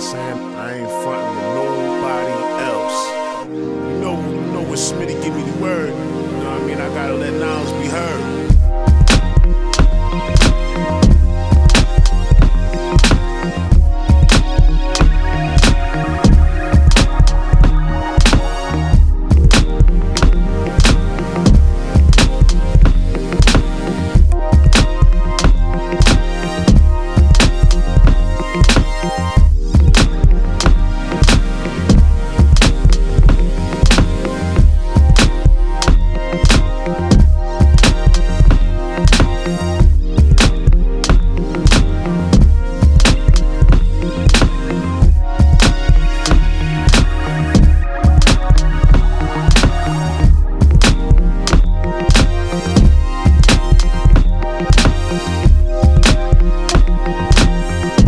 saying? I ain't frontin' with nobody else. You know when Smitty give me the word, you know what I mean? I gotta let Niles be heard.